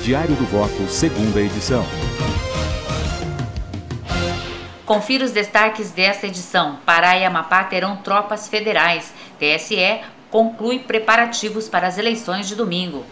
Diário do Voto, segunda edição. Confira os destaques desta edição. Pará e Amapá terão tropas federais. TSE conclui preparativos para as eleições de domingo.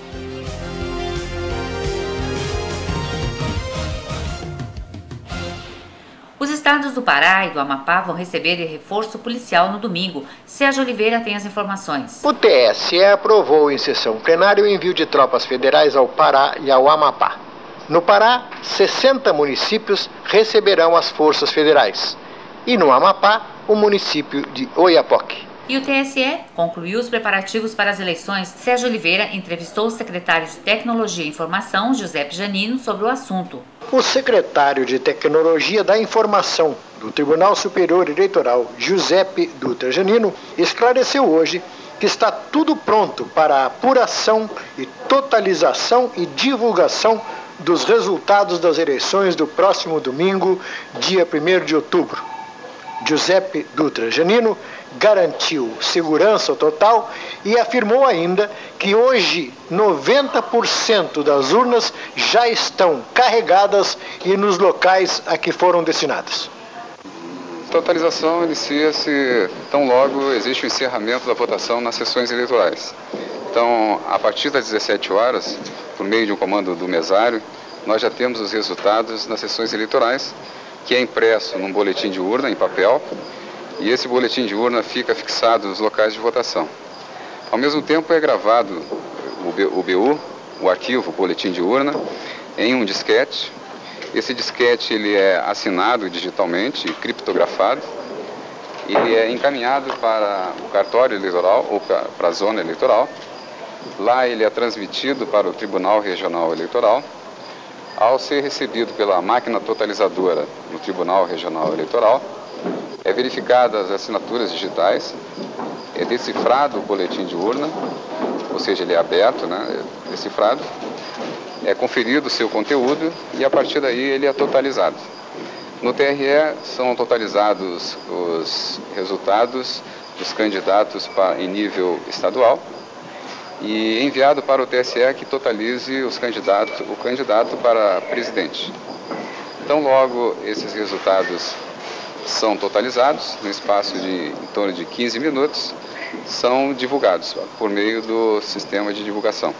Os estados do Pará e do Amapá vão receber reforço policial no domingo. Sérgio Oliveira tem as informações. O TSE aprovou em sessão plenária o envio de tropas federais ao Pará e ao Amapá. No Pará, 60 municípios receberão as forças federais. E no Amapá, o município de Oiapoque. E o TSE concluiu os preparativos para as eleições. Sérgio Oliveira entrevistou o secretário de Tecnologia e Informação, Giuseppe Janino, sobre o assunto. O secretário de Tecnologia da Informação do Tribunal Superior Eleitoral, Giuseppe Dutra Janino, esclareceu hoje que está tudo pronto para a apuração e totalização e divulgação dos resultados das eleições do próximo domingo, dia 1º de outubro. Giuseppe Dutra Janino garantiu segurança total e afirmou ainda que hoje 90% das urnas já estão carregadas e nos locais a que foram destinadas. A totalização inicia-se tão logo existe o encerramento da votação nas sessões eleitorais. Então, a partir das 17 horas, por meio de um comando do mesário, nós já temos os resultados nas sessões eleitorais, que é impresso num boletim de urna em papel, e esse boletim de urna fica fixado nos locais de votação. Ao mesmo tempo é gravado o BU, o arquivo, o boletim de urna, em um disquete. Esse disquete ele é assinado digitalmente, criptografado, e é encaminhado para o cartório eleitoral ou para a zona eleitoral. Lá ele é transmitido para o Tribunal Regional Eleitoral. Ao ser recebido pela máquina totalizadora no Tribunal Regional Eleitoral, é verificadas as assinaturas digitais, é decifrado o boletim de urna, ou seja, ele é aberto, decifrado, é conferido o seu conteúdo e a partir daí ele é totalizado. No TRE são totalizados os resultados dos candidatos em nível estadual, e enviado para o TSE que totalize o candidato para presidente. Então, logo esses resultados são totalizados, no espaço de em torno de 15 minutos, são divulgados por meio do sistema de divulgação.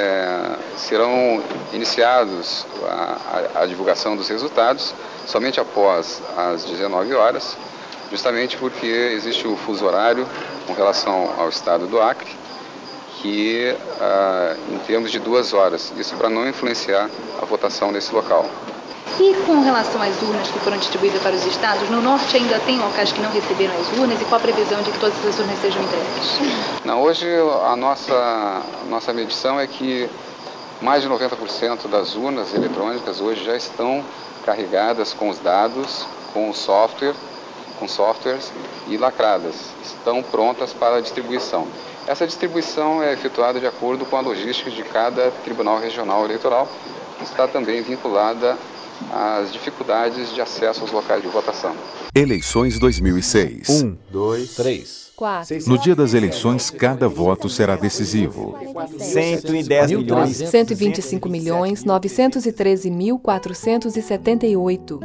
Serão iniciados a divulgação dos resultados somente após as 19 horas, justamente porque existe o fuso horário com relação ao estado do Acre, que em termos de 2 horas, isso para não influenciar a votação nesse local. E com relação às urnas que foram distribuídas para os estados, no norte ainda tem locais que não receberam as urnas, e qual a previsão de que todas as urnas sejam entregues? Não, hoje a nossa medição é que mais de 90% das urnas eletrônicas hoje já estão carregadas com os dados, com softwares e lacradas, estão prontas para a distribuição. Essa distribuição é efetuada de acordo com a logística de cada Tribunal Regional Eleitoral, que está também vinculada às dificuldades de acesso aos locais de votação. Eleições 2006. 1, 2, 3, 4. No dia das eleições, cada voto será decisivo. 110 milhões. 125.913.478.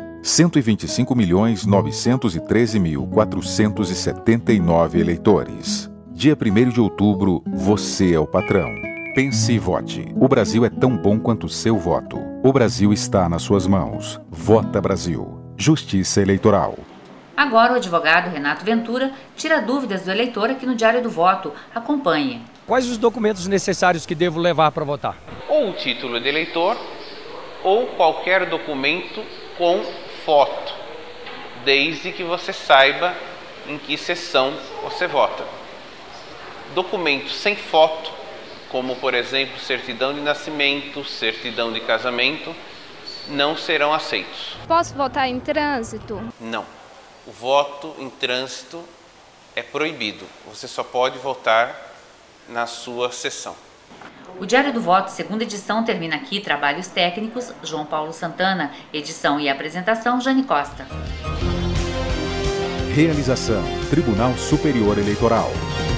125.913.479 eleitores. Dia 1º de outubro, você é o patrão. Pense e vote. O Brasil é tão bom quanto o seu voto. O Brasil está nas suas mãos. Vota Brasil. Justiça Eleitoral. Agora o advogado Renato Ventura tira dúvidas do eleitor aqui no Diário do Voto. Acompanhe. Quais os documentos necessários que devo levar para votar? Ou o título de eleitor, ou qualquer documento com foto, desde que você saiba em que seção você vota. Documentos sem foto, como por exemplo certidão de nascimento, certidão de casamento, não serão aceitos. Posso votar em trânsito? Não. O voto em trânsito é proibido. Você só pode votar na sua seção. O Diário do Voto, segunda edição, termina aqui. Trabalhos técnicos, João Paulo Santana. Edição e apresentação, Jane Costa. Realização: Tribunal Superior Eleitoral.